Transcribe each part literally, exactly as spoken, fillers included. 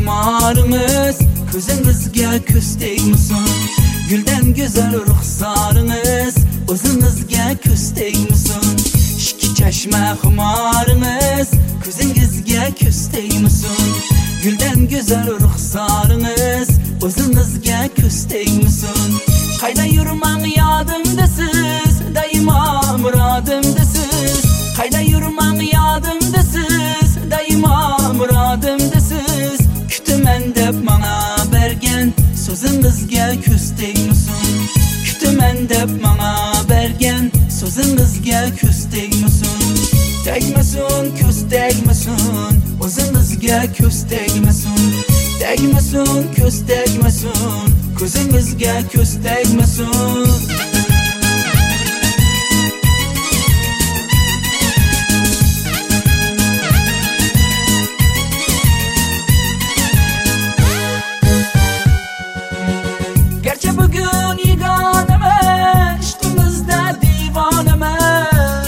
xumarınız, ko'zingizga ko'z tegmasin. Guldan go'zal ruxsoriniz, o'zingizga ko'z tegmasin. Ikki chashma xumarınız, ko'zingizga ko'z tegmasin. Guldan go'zal ruxsoriniz, o'zingizga ko'z tegmasin. Qayda yurmang yodimdasiz, doimo murodimdasiz. Qayda yurmang yodimdasiz, doimo murodimdasiz. Kutaman deb menga bergan so'zingizga ko'z tegmasin. Kutaman deb menga bergan so'zingizga ko'z tegmasin. Tegmasin, ko'z tegmasin, o'zingizga ko'z tegmasin. Tegmasin, ko'z tegmasin, ko'zingizga ko'z tegmasin. Gerçi bugün yeganeman, ishqimizda divonaman.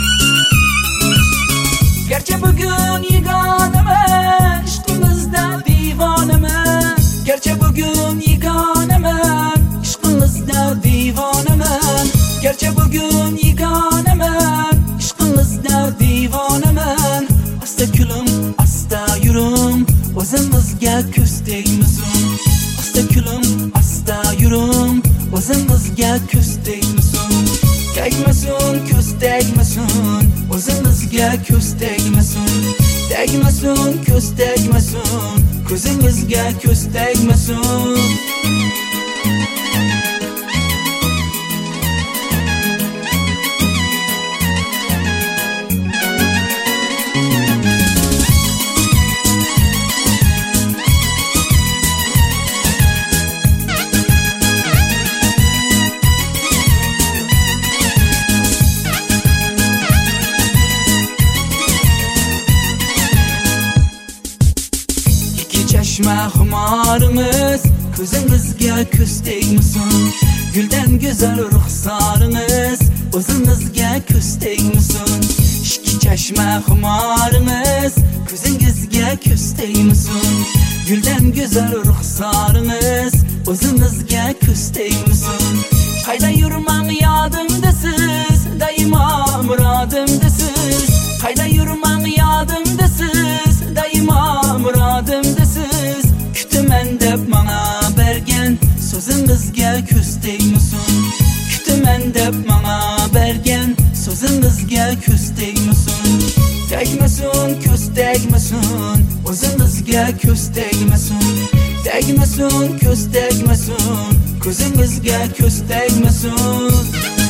Gerçi bugün yeganeman, ishqimizda divonaman. Gerçi bugün yeganeman, ishqimizda divonaman. Gerçi bugün yeganeman, ishqimizda divonaman. Asta kulim, asta yurum, o'zingizga ko'z tegmasin. Asta kulim, asta yurum, o'zingizga ko'z tegmasin. Tegmasin, ko'z tegmasin, o'zingizga ko'z tegmasin. Tegmasin, ko'z tegmasin, ko'zingizga ko'z tegmasin. Chashma xumarınız, ko'zingizga ko'z tegmasin. Guldan go'zal ruxsoriniz, o'zingizga ko'z tegmasin. Ikki chashma xumarınız, ko'zingizga ko'z tegmasin. Guldan go'zal ruxsoriniz, o'zingizga ko'z tegmasin. Qayda yurmang yodimdasiz, doimo murodimdasiz. Qayda yurmang yodimdasiz, doimo murodimdasiz. Kutaman deb menga bergan so'zingizga ko'z tegmasin. Kutaman deb menga bergan so'zingizga ko'z tegmasin. Tegmasin, ko'z tegmasin, o'zingizga ko'z tegmasin. Tegmasin, ko'z tegmasin, ko'zingizga ko'z tegmasin.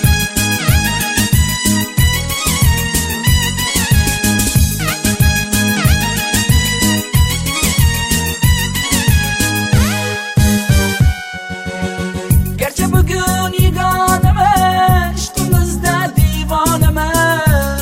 Bugün yeganeman, ishqimizda divonaman.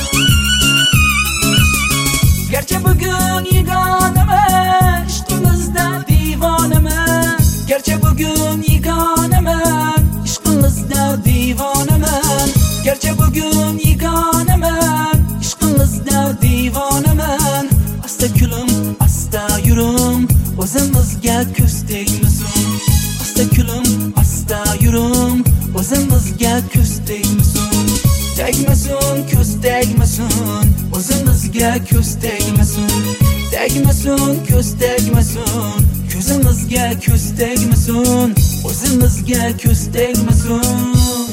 Gerçi bugün yeganeman, ishqimizda divonaman. Gerçi bugün yeganeman, ishqimizda divonaman. Gerçi bugün yeganeman, ishqimizda divonaman. Asta kulim, asta yurum, o'zingizga ko'z tegmasin. Asta kulim, asta yurum, o'zingizga ko'z tegmasin. Tegmasin, ko'z tegmasin, o'zingizga ko'z tegmasin. Tegmasin, ko'z tegmasin, ko'zingizga ko'z tegmasin, o'zingizga ko'z tegmasin.